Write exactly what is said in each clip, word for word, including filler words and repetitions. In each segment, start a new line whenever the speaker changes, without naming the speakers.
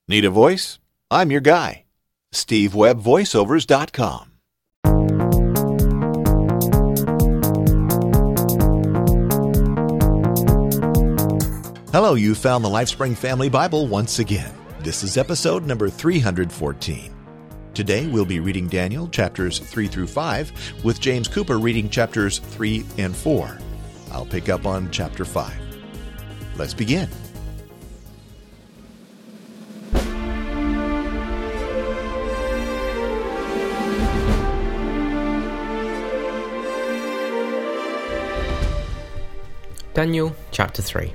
Need a voice? I'm your guy. steve webb voiceovers dot com. Hello, you found the LifeSpring Family Bible once again. This is episode number three hundred fourteen. Today we'll be reading Daniel chapters three through five, with James Cooper reading chapters three and four. I'll pick up on chapter five. Let's begin.
Daniel chapter three.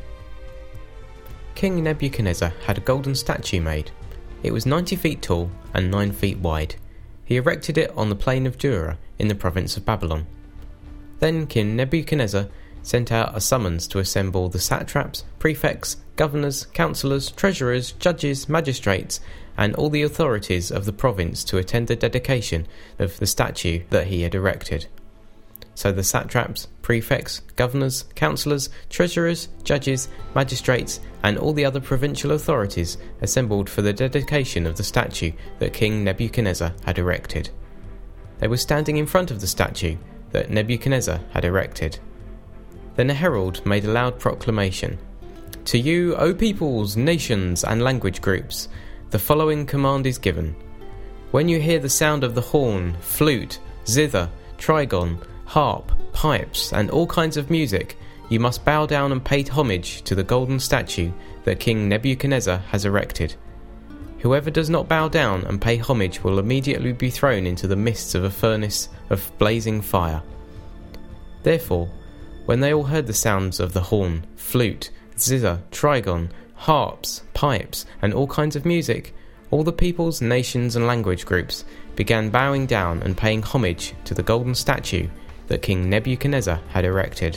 King Nebuchadnezzar had a golden statue made. It was ninety feet tall and nine feet wide. He erected it on the plain of Dura in the province of Babylon. Then King Nebuchadnezzar sent out a summons to assemble the satraps, prefects, governors, councillors, treasurers, judges, magistrates, and all the authorities of the province to attend the dedication of the statue that he had erected. So the satraps, prefects, governors, councillors, treasurers, judges, magistrates, and all the other provincial authorities assembled for the dedication of the statue that King Nebuchadnezzar had erected. They were standing in front of the statue that Nebuchadnezzar had erected. Then a herald made a loud proclamation. "To you, O peoples, nations, and language groups, the following command is given. When you hear the sound of the horn, flute, zither, trigon, harp, pipes, and all kinds of music, you must bow down and pay homage to the golden statue that King Nebuchadnezzar has erected. Whoever does not bow down and pay homage will immediately be thrown into the midst of a furnace of blazing fire." Therefore, when they all heard the sounds of the horn, flute, zither, trigon, harps, pipes, and all kinds of music, all the peoples, nations, and language groups began bowing down and paying homage to the golden statue that King Nebuchadnezzar had erected.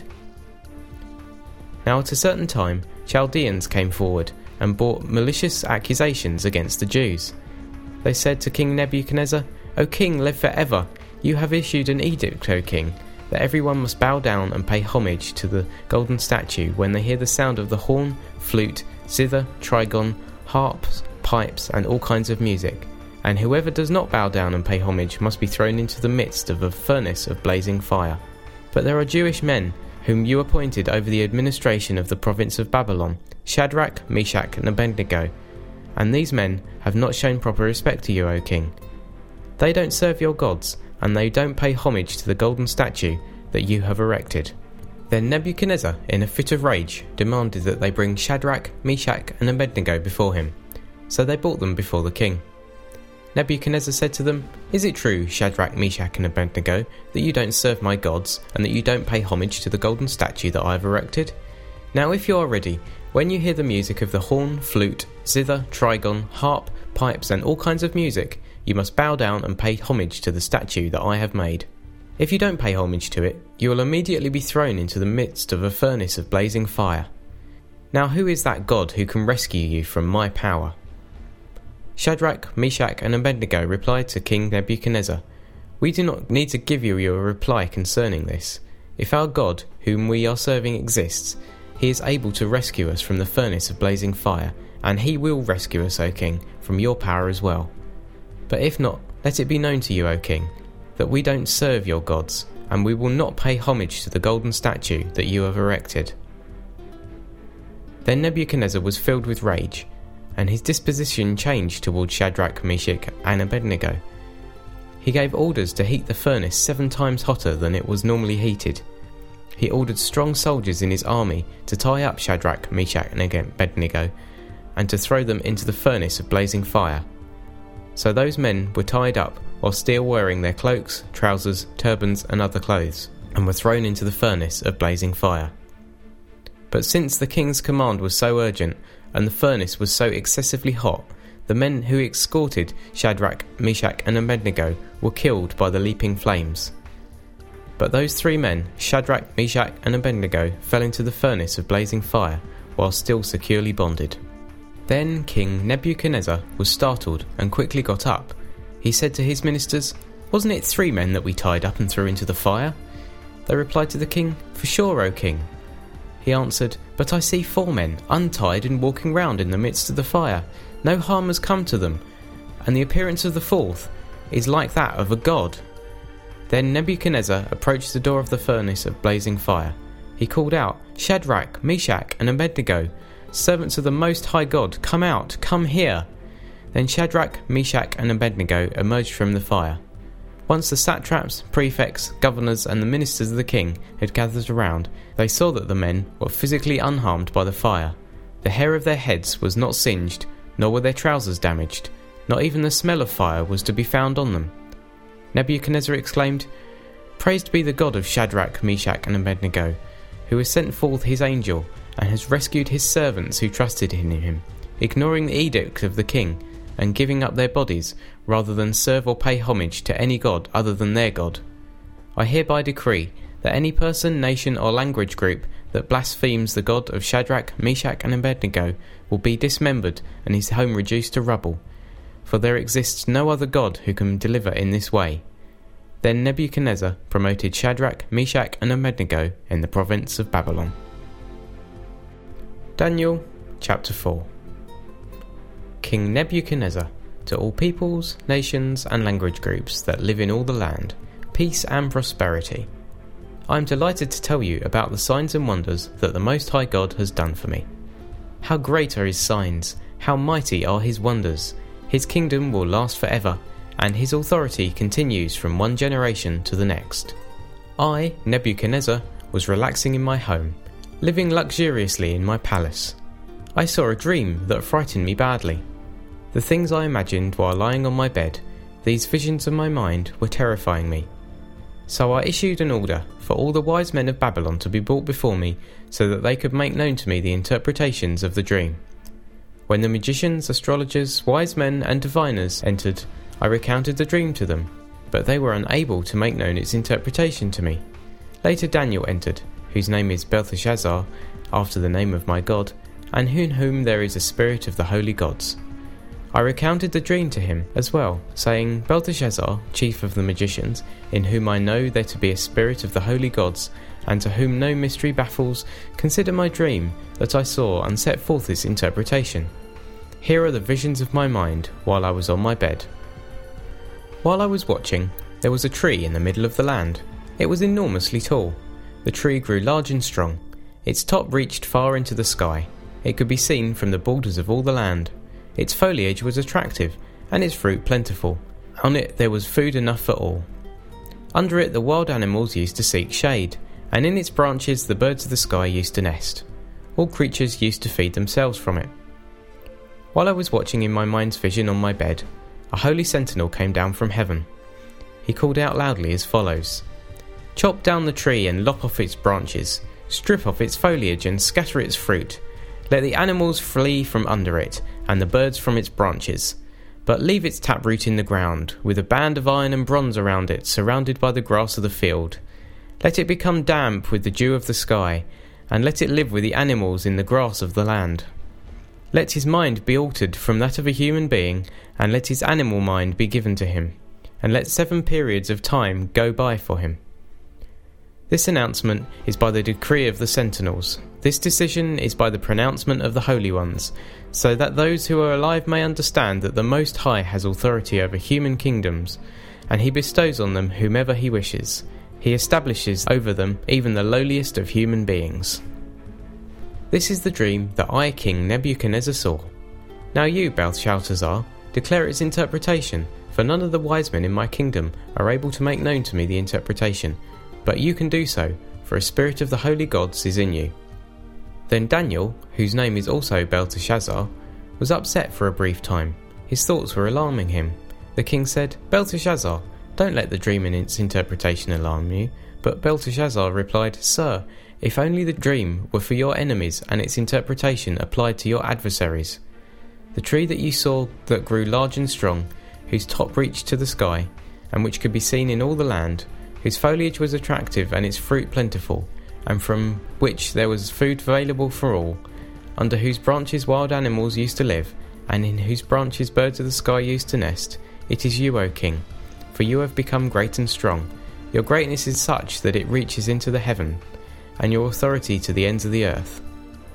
Now at a certain time, Chaldeans came forward and brought malicious accusations against the Jews. They said to King Nebuchadnezzar, "O king, live forever. You have issued an edict, O king, that everyone must bow down and pay homage to the golden statue when they hear the sound of the horn, flute, zither, trigon, harps, pipes, and all kinds of music. And whoever does not bow down and pay homage must be thrown into the midst of a furnace of blazing fire. But there are Jewish men whom you appointed over the administration of the province of Babylon, Shadrach, Meshach, and Abednego, and these men have not shown proper respect to you, O king. They don't serve your gods, and they don't pay homage to the golden statue that you have erected." Then Nebuchadnezzar, in a fit of rage, demanded that they bring Shadrach, Meshach, and Abednego before him. So they brought them before the king. Nebuchadnezzar said to them, "Is it true, Shadrach, Meshach, and Abednego, that you don't serve my gods, and that you don't pay homage to the golden statue that I have erected? Now if you are ready, when you hear the music of the horn, flute, zither, trigon, harp, pipes, and all kinds of music, you must bow down and pay homage to the statue that I have made. If you don't pay homage to it, you will immediately be thrown into the midst of a furnace of blazing fire. Now who is that God who can rescue you from my power?" Shadrach, Meshach, and Abednego replied to King Nebuchadnezzar, "We do not need to give you a reply concerning this. If our God, whom we are serving, exists, he is able to rescue us from the furnace of blazing fire, and he will rescue us, O king, from your power as well. But if not, let it be known to you, O king, that we don't serve your gods, and we will not pay homage to the golden statue that you have erected." Then Nebuchadnezzar was filled with rage, and his disposition changed towards Shadrach, Meshach, and Abednego. He gave orders to heat the furnace seven times hotter than it was normally heated. He ordered strong soldiers in his army to tie up Shadrach, Meshach, and Abednego, and to throw them into the furnace of blazing fire. So those men were tied up while still wearing their cloaks, trousers, turbans, and other clothes, and were thrown into the furnace of blazing fire. But since the king's command was so urgent, and the furnace was so excessively hot, the men who escorted Shadrach, Meshach, and Abednego were killed by the leaping flames. But those three men, Shadrach, Meshach, and Abednego, fell into the furnace of blazing fire while still securely bonded. Then King Nebuchadnezzar was startled and quickly got up. He said to his ministers, "Wasn't it three men that we tied up and threw into the fire?" They replied to the king, "For sure, O king." He answered, "But I see four men, untied and walking round in the midst of the fire. No harm has come to them, and the appearance of the fourth is like that of a god." Then Nebuchadnezzar approached the door of the furnace of blazing fire. He called out, "Shadrach, Meshach, and Abednego, servants of the Most High God, come out, come here." Then Shadrach, Meshach, and Abednego emerged from the fire. Once the satraps, prefects, governors, and the ministers of the king had gathered around, they saw that the men were physically unharmed by the fire. The hair of their heads was not singed, nor were their trousers damaged. Not even the smell of fire was to be found on them. Nebuchadnezzar exclaimed, "Praised be the God of Shadrach, Meshach, and Abednego, who has sent forth his angel and has rescued his servants who trusted in him, ignoring the edict of the king and giving up their bodies rather than serve or pay homage to any god other than their God. I hereby decree that any person, nation, or language group that blasphemes the God of Shadrach, Meshach, and Abednego will be dismembered and his home reduced to rubble, for there exists no other God who can deliver in this way." Then Nebuchadnezzar promoted Shadrach, Meshach, and Abednego in the province of Babylon. Daniel chapter four. King Nebuchadnezzar, to all peoples, nations, and language groups that live in all the land, peace and prosperity. I am delighted to tell you about the signs and wonders that the Most High God has done for me. How great are his signs, how mighty are his wonders. His kingdom will last forever, and his authority continues from one generation to the next. I, Nebuchadnezzar, was relaxing in my home, living luxuriously in my palace. I saw a dream that frightened me badly. The things I imagined while lying on my bed, these visions of my mind, were terrifying me. So I issued an order for all the wise men of Babylon to be brought before me so that they could make known to me the interpretations of the dream. When the magicians, astrologers, wise men, and diviners entered, I recounted the dream to them, but they were unable to make known its interpretation to me. Later Daniel entered, whose name is Belteshazzar, after the name of my God, and in whom there is a spirit of the holy gods. I recounted the dream to him as well, saying, "Belteshazzar, chief of the magicians, in whom I know there to be a spirit of the holy gods, and to whom no mystery baffles, consider my dream that I saw and set forth its interpretation. Here are the visions of my mind while I was on my bed. While I was watching, there was a tree in the middle of the land. It was enormously tall. The tree grew large and strong. Its top reached far into the sky. It could be seen from the borders of all the land. Its foliage was attractive, and its fruit plentiful. On it there was food enough for all. Under it the wild animals used to seek shade, and in its branches the birds of the sky used to nest. All creatures used to feed themselves from it. While I was watching in my mind's vision on my bed, a holy sentinel came down from heaven. He called out loudly as follows: "Chop down the tree and lop off its branches, strip off its foliage and scatter its fruit. Let the animals flee from under it, and the birds from its branches. But leave its taproot in the ground, with a band of iron and bronze around it, surrounded by the grass of the field. Let it become damp with the dew of the sky, and let it live with the animals in the grass of the land. Let his mind be altered from that of a human being, and let his animal mind be given to him, and let seven periods of time go by for him." This announcement is by the decree of the sentinels. This decision is by the pronouncement of the holy ones, so that those who are alive may understand that the Most High has authority over human kingdoms, and he bestows on them whomever he wishes. He establishes over them even the lowliest of human beings. This is the dream that I, King Nebuchadnezzar, saw. Now you, Belteshazzar, declare its interpretation, for none of the wise men in my kingdom are able to make known to me the interpretation, but you can do so, for a spirit of the holy gods is in you." Then Daniel, whose name is also Belteshazzar, was upset for a brief time. His thoughts were alarming him. The king said, "Belteshazzar, don't let the dream and its interpretation alarm you." But Belteshazzar replied, "Sir, if only the dream were for your enemies and its interpretation applied to your adversaries. The tree that you saw that grew large and strong, whose top reached to the sky, and which could be seen in all the land, whose foliage was attractive and its fruit plentiful, and from which there was food available for all, under whose branches wild animals used to live, and in whose branches birds of the sky used to nest, it is you, O king, for you have become great and strong. Your greatness is such that it reaches into the heaven, and your authority to the ends of the earth.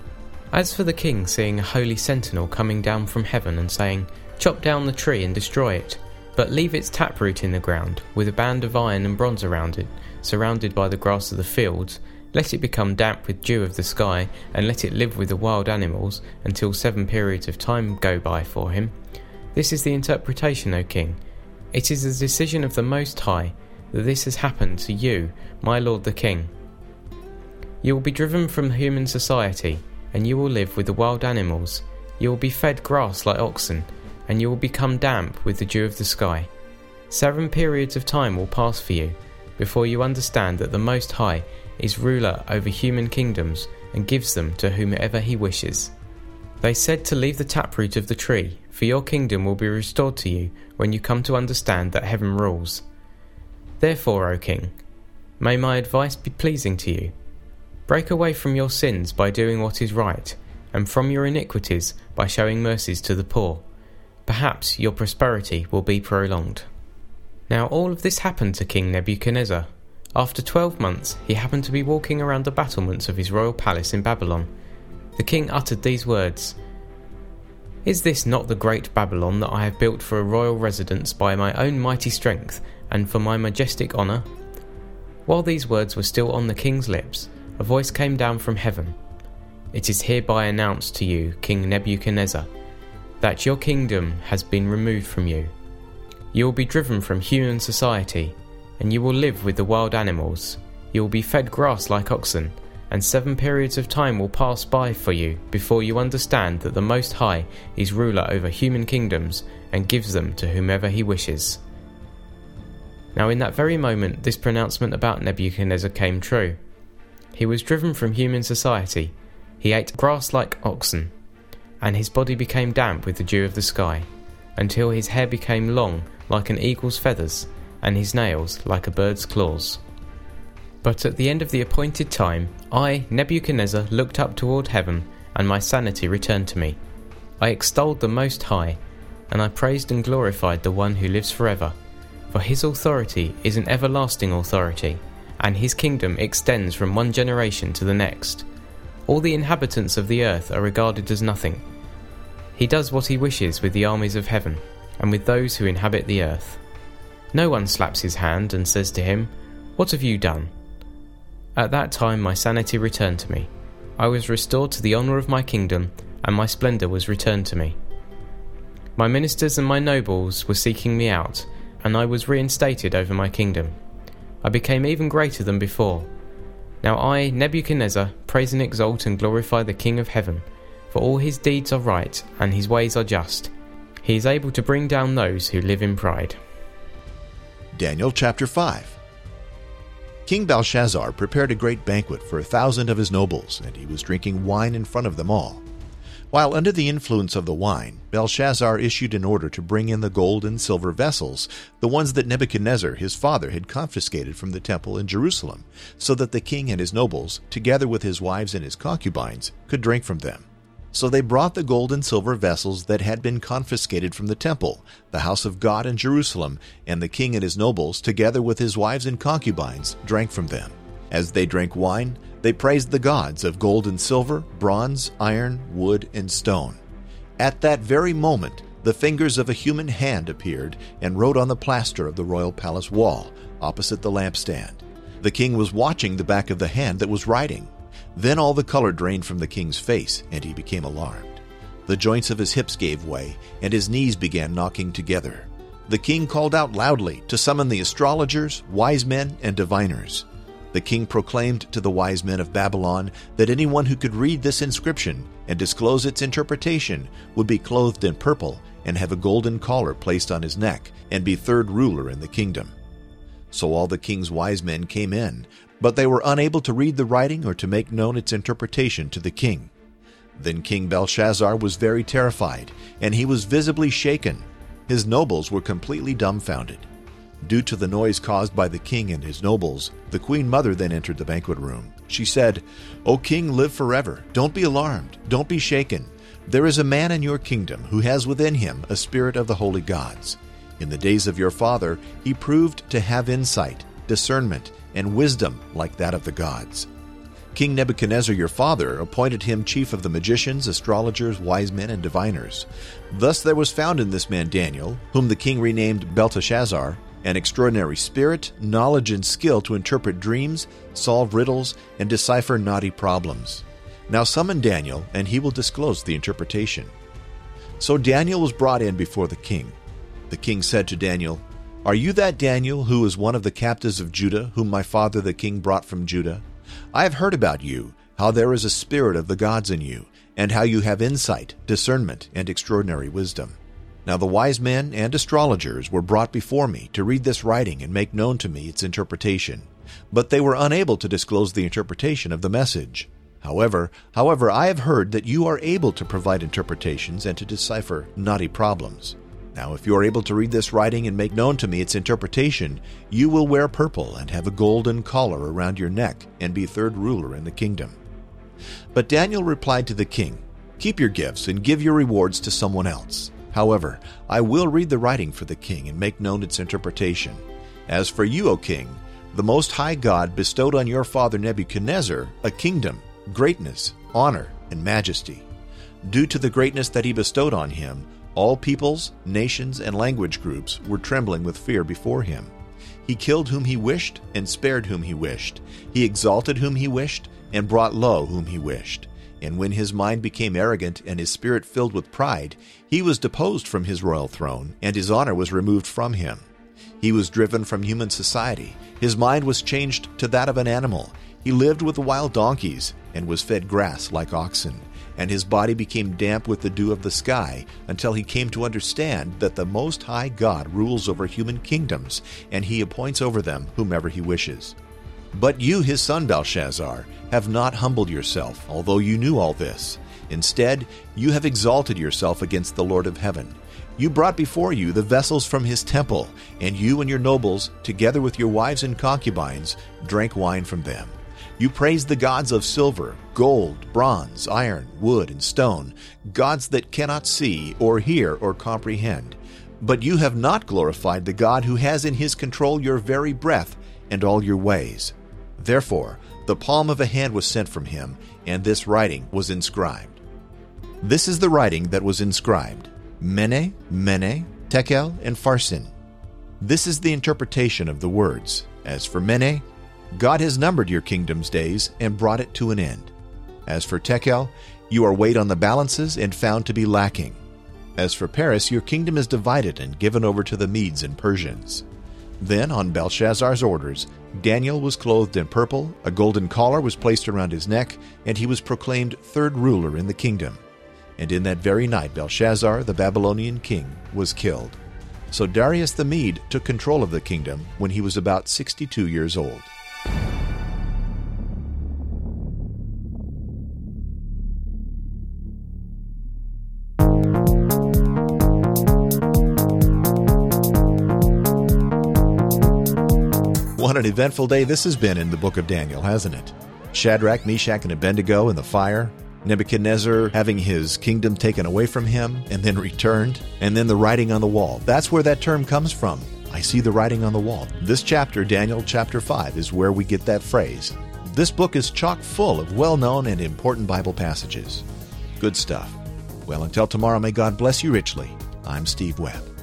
As for the king seeing a holy sentinel coming down from heaven and saying, "Chop down the tree and destroy it, but leave its taproot in the ground, with a band of iron and bronze around it, surrounded by the grass of the fields, let it become damp with dew of the sky, and let it live with the wild animals, until seven periods of time go by for him. This is the interpretation, O king. It is the decision of the Most High, that this has happened to you, my lord the king. You will be driven from human society, and you will live with the wild animals. You will be fed grass like oxen, and you will become damp with the dew of the sky. Seven periods of time will pass for you, before you understand that the Most High is ruler over human kingdoms, and gives them to whomever he wishes. They said to leave the taproot of the tree, for your kingdom will be restored to you when you come to understand that heaven rules. Therefore, O king, may my advice be pleasing to you. Break away from your sins by doing what is right, and from your iniquities by showing mercies to the poor. Perhaps your prosperity will be prolonged." Now all of this happened to King Nebuchadnezzar. After twelve months, he happened to be walking around the battlements of his royal palace in Babylon. The king uttered these words, "Is this not the great Babylon that I have built for a royal residence by my own mighty strength, and for my majestic honour?" While these words were still on the king's lips, a voice came down from heaven. "It is hereby announced to you, King Nebuchadnezzar, that your kingdom has been removed from you. You will be driven from human society, and you will live with the wild animals. You will be fed grass like oxen, and seven periods of time will pass by for you before you understand that the Most High is ruler over human kingdoms and gives them to whomever he wishes." Now in that very moment this pronouncement about Nebuchadnezzar came true. He was driven from human society, he ate grass like oxen, and his body became damp with the dew of the sky, until his hair became long like an eagle's feathers, and his nails like a bird's claws. But at the end of the appointed time, I, Nebuchadnezzar, looked up toward heaven, and my sanity returned to me. I extolled the Most High, and I praised and glorified the one who lives forever, for his authority is an everlasting authority, and his kingdom extends from one generation to the next. All the inhabitants of the earth are regarded as nothing. He does what he wishes with the armies of heaven, and with those who inhabit the earth. No one slaps his hand and says to him, "What have you done?" At that time my sanity returned to me. I was restored to the honour of my kingdom, and my splendour was returned to me. My ministers and my nobles were seeking me out, and I was reinstated over my kingdom. I became even greater than before. Now I, Nebuchadnezzar, praise and exalt and glorify the King of heaven, for all his deeds are right, and his ways are just. He is able to bring down those who live in pride.
Daniel chapter five. King Belshazzar prepared a great banquet for a thousand of his nobles, and he was drinking wine in front of them all. While under the influence of the wine, Belshazzar issued an order to bring in the gold and silver vessels, the ones that Nebuchadnezzar his father had confiscated from the temple in Jerusalem, so that the king and his nobles, together with his wives and his concubines, could drink from them. So they brought the gold and silver vessels that had been confiscated from the temple, the house of God in Jerusalem, and the king and his nobles, together with his wives and concubines, drank from them. As they drank wine, they praised the gods of gold and silver, bronze, iron, wood, and stone. At that very moment, the fingers of a human hand appeared and wrote on the plaster of the royal palace wall, opposite the lampstand. The king was watching the back of the hand that was writing. Then all the color drained from the king's face, and he became alarmed. The joints of his hips gave way, and his knees began knocking together. The king called out loudly to summon the astrologers, wise men, and diviners. The king proclaimed to the wise men of Babylon that anyone who could read this inscription and disclose its interpretation would be clothed in purple and have a golden collar placed on his neck and be third ruler in the kingdom. So all the king's wise men came in, but they were unable to read the writing or to make known its interpretation to the king. Then King Belshazzar was very terrified, and he was visibly shaken. His nobles were completely dumbfounded. Due to the noise caused by the king and his nobles, the queen mother then entered the banquet room. She said, "O king, live forever. Don't be alarmed. Don't be shaken. There is a man in your kingdom who has within him a spirit of the holy gods. In the days of your father, he proved to have insight, discernment, and wisdom like that of the gods. King Nebuchadnezzar your father appointed him chief of the magicians, astrologers, wise men, and diviners. Thus there was found in this man Daniel, whom the king renamed Belteshazzar, an extraordinary spirit, knowledge, and skill to interpret dreams, solve riddles, and decipher knotty problems. Now summon Daniel, and he will disclose the interpretation." So Daniel was brought in before the king. The king said to Daniel, "Are you that Daniel who is one of the captives of Judah, whom my father the king brought from Judah? I have heard about you, how there is a spirit of the gods in you, and how you have insight, discernment, and extraordinary wisdom. Now the wise men and astrologers were brought before me to read this writing and make known to me its interpretation, but they were unable to disclose the interpretation of the message. However, however, I have heard that you are able to provide interpretations and to decipher knotty problems. Now, if you are able to read this writing and make known to me its interpretation, you will wear purple and have a golden collar around your neck and be third ruler in the kingdom." But Daniel replied to the king, "Keep your gifts and give your rewards to someone else. However, I will read the writing for the king and make known its interpretation. As for you, O king, the Most High God bestowed on your father Nebuchadnezzar a kingdom, greatness, honor, and majesty. Due to the greatness that he bestowed on him, all peoples, nations, and language groups were trembling with fear before him. He killed whom he wished and spared whom he wished. He exalted whom he wished and brought low whom he wished. And when his mind became arrogant and his spirit filled with pride, he was deposed from his royal throne, and his honor was removed from him. He was driven from human society. His mind was changed to that of an animal. He lived with wild donkeys and was fed grass like oxen, and his body became damp with the dew of the sky until he came to understand that the Most High God rules over human kingdoms, and he appoints over them whomever he wishes. But you, his son Belshazzar, have not humbled yourself, although you knew all this. Instead, you have exalted yourself against the Lord of heaven. You brought before you the vessels from his temple, and you and your nobles, together with your wives and concubines, drank wine from them. You praised the gods of silver, gold, bronze, iron, wood, and stone, gods that cannot see or hear or comprehend. But you have not glorified the God who has in his control your very breath and all your ways. Therefore, the palm of a hand was sent from him, and this writing was inscribed. This is the writing that was inscribed: Mene, Mene, Tekel, and Pharsin. This is the interpretation of the words. As for Mene, God has numbered your kingdom's days and brought it to an end. As for Tekel, you are weighed on the balances and found to be lacking. As for Paris, your kingdom is divided and given over to the Medes and Persians. Then, on Belshazzar's orders, Daniel was clothed in purple, a golden collar was placed around his neck, and he was proclaimed third ruler in the kingdom. And in that very night Belshazzar, the Babylonian king, was killed. So Darius the Mede took control of the kingdom when he was about sixty-two years old. What an eventful day this has been in the book of Daniel, hasn't it? Shadrach, Meshach, and Abednego in the fire, Nebuchadnezzar having his kingdom taken away from him and then returned, and then the writing on the wall. That's where that term comes from. I see the writing on the wall. This chapter, Daniel chapter five, is where we get that phrase. This book is chock full of well-known and important Bible passages. Good stuff. Well, until tomorrow, may God bless you richly. I'm Steve Webb.